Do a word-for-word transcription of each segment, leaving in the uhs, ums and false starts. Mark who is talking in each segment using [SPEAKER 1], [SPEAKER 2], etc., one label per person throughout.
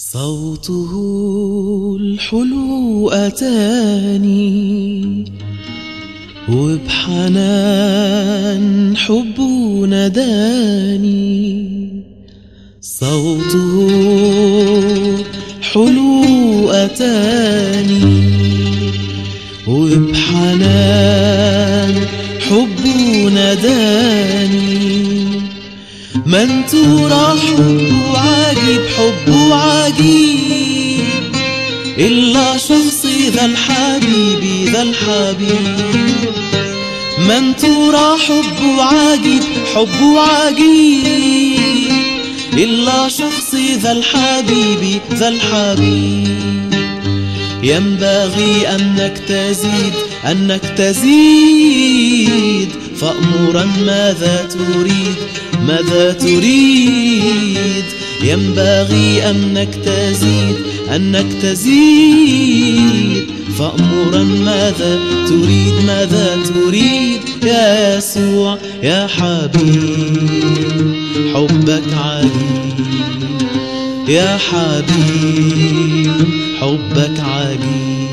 [SPEAKER 1] صوته الحلو أتاني وبحنان حبه ناداني. صوته حلو أتاني وبحنان حبه ناداني. من ترى حبه عجيب حبه عجيب إلا شخصي ذا الحبيب ذا الحبيب. من ترى حبه عجيب حبه عجيب إلا شخصي ذا الحبيب ذا الحبيب. ينبغي أنك تزيد أنك تزيد فأمرا ماذا تريد ماذا تريد. ينبغي أنك تزيد أنك تزيد فأمرا ماذا تريد ماذا تريد. يا يسوع يا حبيب حبك عجيب يا حبيب حبك عجيب.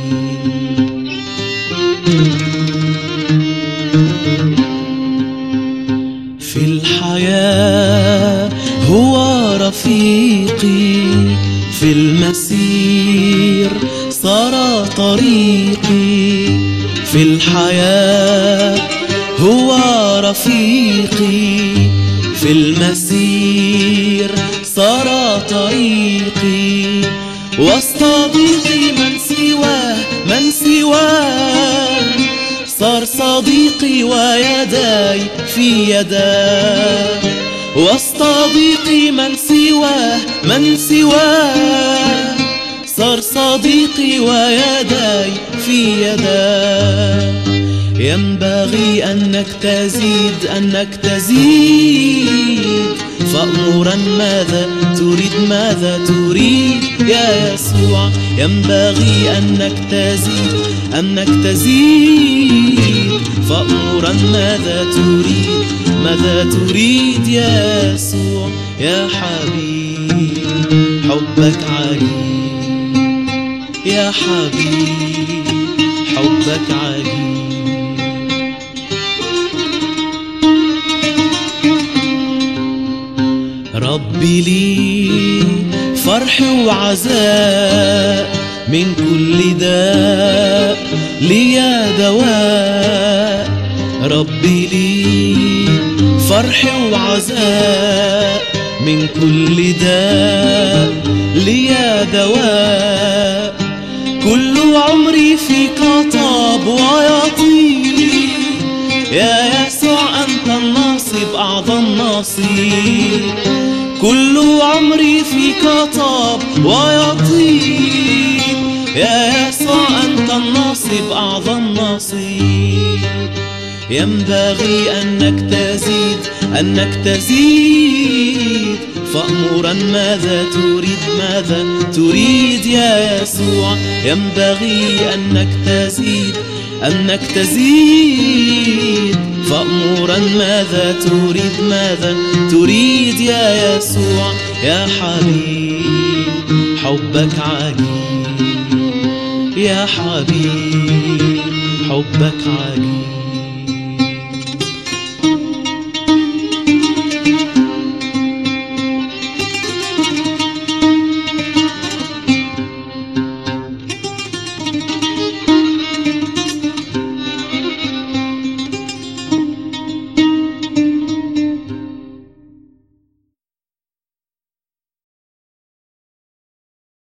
[SPEAKER 1] في الحياة هو رفيقي في المسير صار طريقي. في الحياة هو رفيقي في المسير صار طريقي. واصطديقي من سواه من سواه صار صديقي ويداي في يداه. واصطديقي من سواه من سواه صار صديقي ويداي في يداه. ينبغي أنك تزيد أنك تزيد فأمرا ماذا تريد ماذا تريد. يا يسوع ينبغي أنك تزيد أنك تزيد فأمرا ماذا تريد ماذا تريد. يا يسوع يا حبيب حبك عجيب يا حبيب حبك عجيب. ربي لي فرح وعزاء من كل داء لي دواء. ربي لي فرح وعزاء من كل داء لي دواء. كل عمري فيك طاب ويطيب. يا يسوع أنت الناصب أعظم ناصب. كل عمري فيك طاب ويطيب. يا يسوع أنت الناصب أعظم ناصب. ينبغي أنك تزيد أنك تزيد فأمرا ماذا تريد ماذا تريد. يا يسوع ينبغي أنك تزيد أنك تزيد فأمرا ماذا تريد ماذا تريد. يا يسوع يا حبيب حبك عجيب يا حبيب حبك عجيب.